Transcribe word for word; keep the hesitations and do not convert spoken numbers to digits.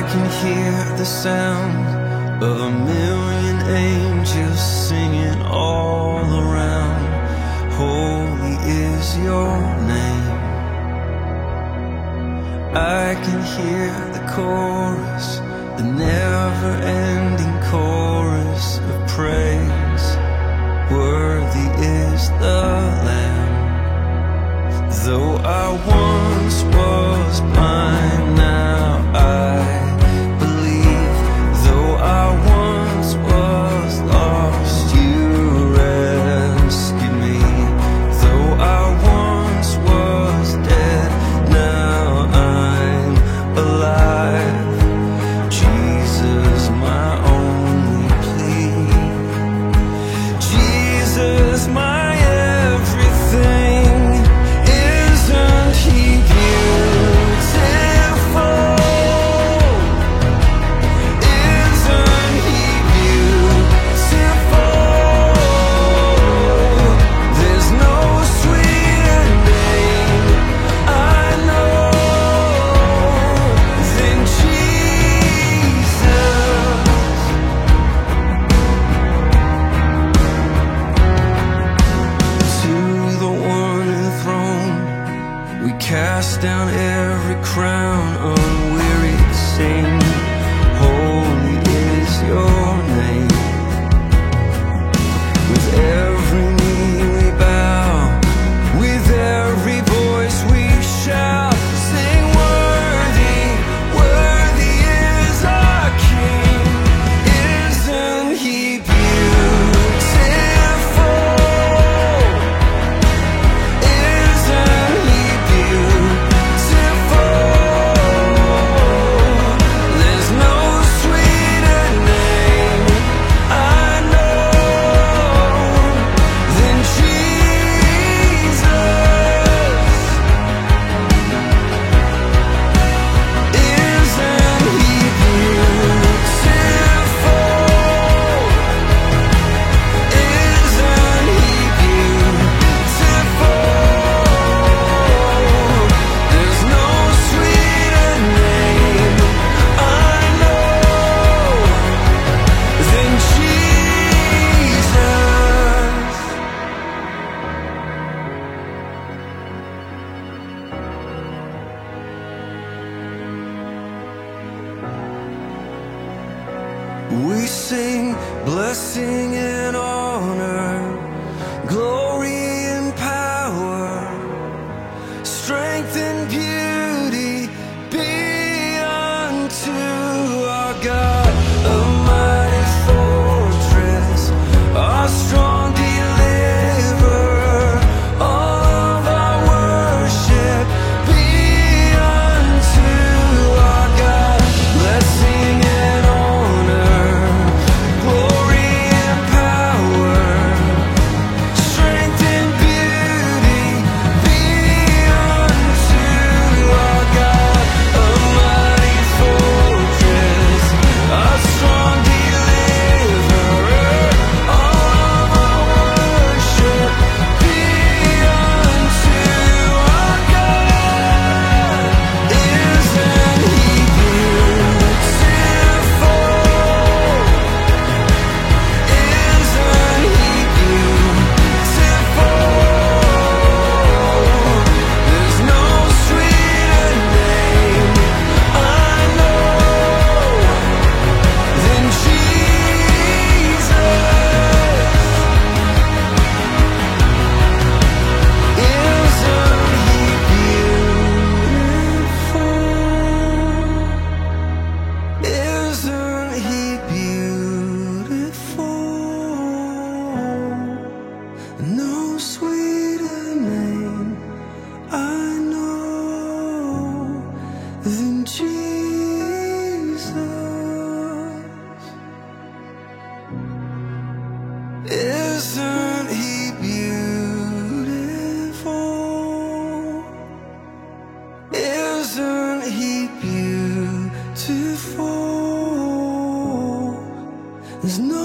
can hear the sound of a million angels singing all around. Holy is your name. I can hear the chorus, the never-ending chorus of praise. Worthy is the Lamb. Though I once was blind, now I believe. Though I once was lost, you rescued me. Though I once was dead, now I'm alive. Jesus, my only plea. Jesus, my everything. Isn't he beautiful? Isn't he beautiful? There's no sweeter name I know than Jesus. To the one enthroned, we cast down every crown, unwearied sing. Holy is your name. With every knee we bow, with every voice we shout, sing worthy, worthy is our King. Isn't he beautiful? Isn't he beautiful? There's no sweeter name I know than Jesus. Isn't he beautiful? Isn't he beautiful? There's no sweeter name I know than Jesus. We sing blessing and honor, glory and power, strength and beauty be unto our God. A mighty fortress, our strong deliverer, all of our worship be unto our God. Blessing and honor, glory and power, strength and beauty be unto our God. A mighty fortress, a strong deliverer, all of our worship be unto our God. Isn't he beautiful? Isn't he beautiful? There's no sweeter name I know than Jesus. Isn't he beautiful? Isn't he beautiful? No sweeter name I know than Jesus. Isn't he beautiful? Isn't he beautiful? There's no